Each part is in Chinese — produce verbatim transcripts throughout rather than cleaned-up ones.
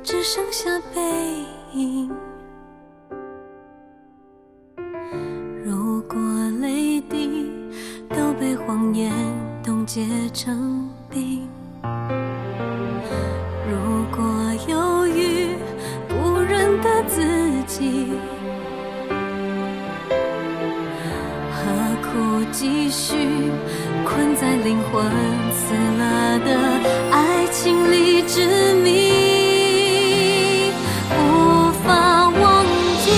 只剩下背影。如果泪滴都被谎言冻结成冰，如果犹豫不认得自己，何苦继续困在灵魂死了的爱情里执迷？无法忘记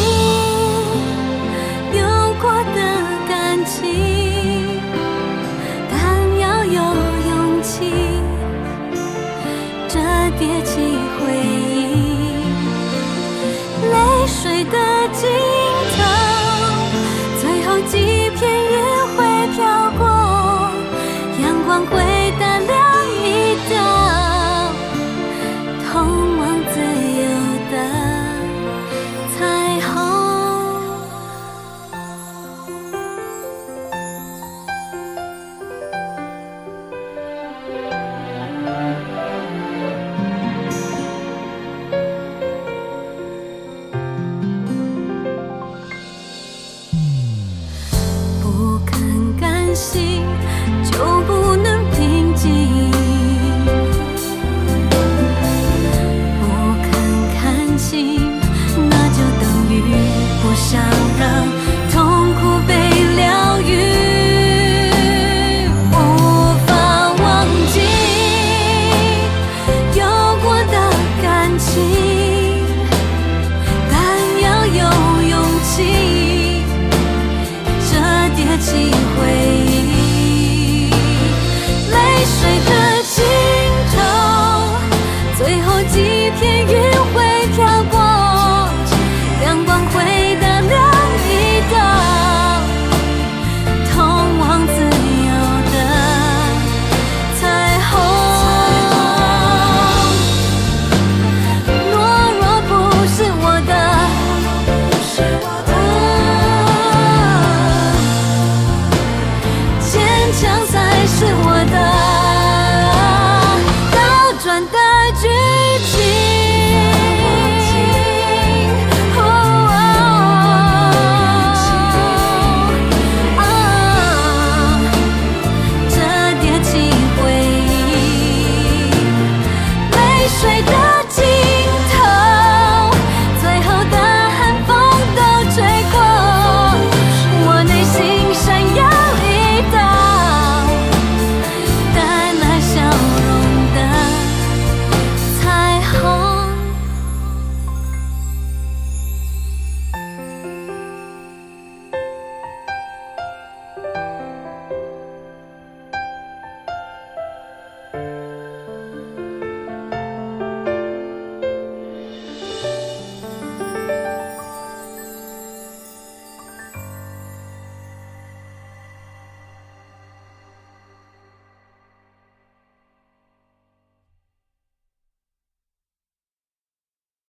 有过的感情，但要有勇气折叠起回忆。泪水的尽头，最后几片云会飘过，阳光会淡亮一道，通往自由的彩虹。不肯甘心就不能平静，不肯看清那就等于不想